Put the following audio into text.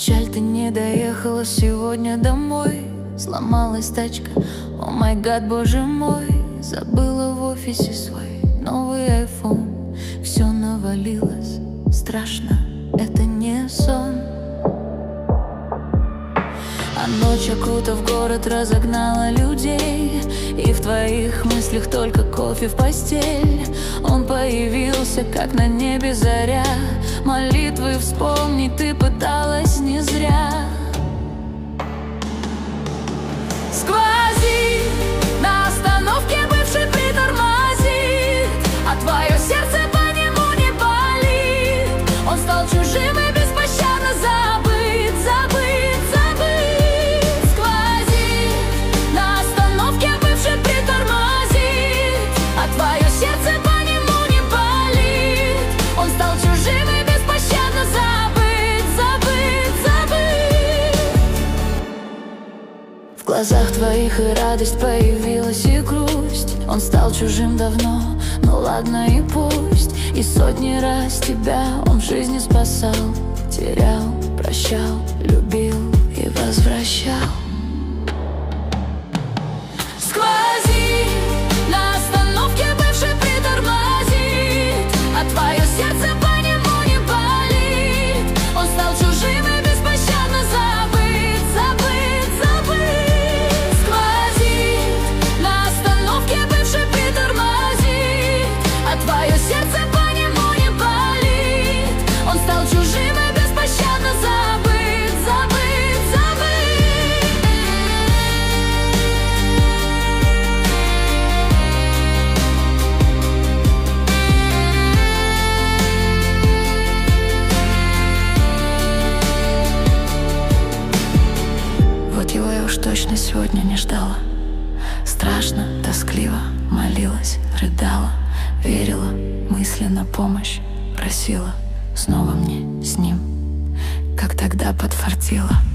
Жаль, ты не доехала сегодня домой. Сломалась тачка, о май гад, боже мой. Забыла в офисе свой новый айфон. Все навалилось, страшно, это не сон. А ночь, окутав город, разогнала людей. И в твоих мыслях только кофе в постель. Он появился, как на небе заря. Молитвы вспомнить ты пыталась не зря. Сквозит, на остановке бывший притормозит, а твое сердце по нему не болит. Он стал чужим и беспощадно забыт, забыт, забыт. Сквозит, на остановке бывший притормозит, а твое сердце по нему не болит. Он стал чужим и беспощадно забыт, забыт, забыт. В глазах твоих и радость появилась, и грусть. Он стал чужим давно, ну ладно и пусть. И сотни раз тебя он в жизни спасал, терял, прощал, любил и возвращал. Сквозит, на остановке бывший притормозит, а твое сердце по нему не болит. Он стал чужим и беспощадно забыт, забыт, забыт. Сквозит, на остановке бывший притормозит, а твое сердце по нему не болит. Он стал чужим и беспощадно забыт, забыт, забыт. Вот его я уж точно сегодня не ждала. Страшно, тоскливо, молилась, рыдала, верила, мысленно помощь просила. Снова мне с ним, как тогда, подфартило.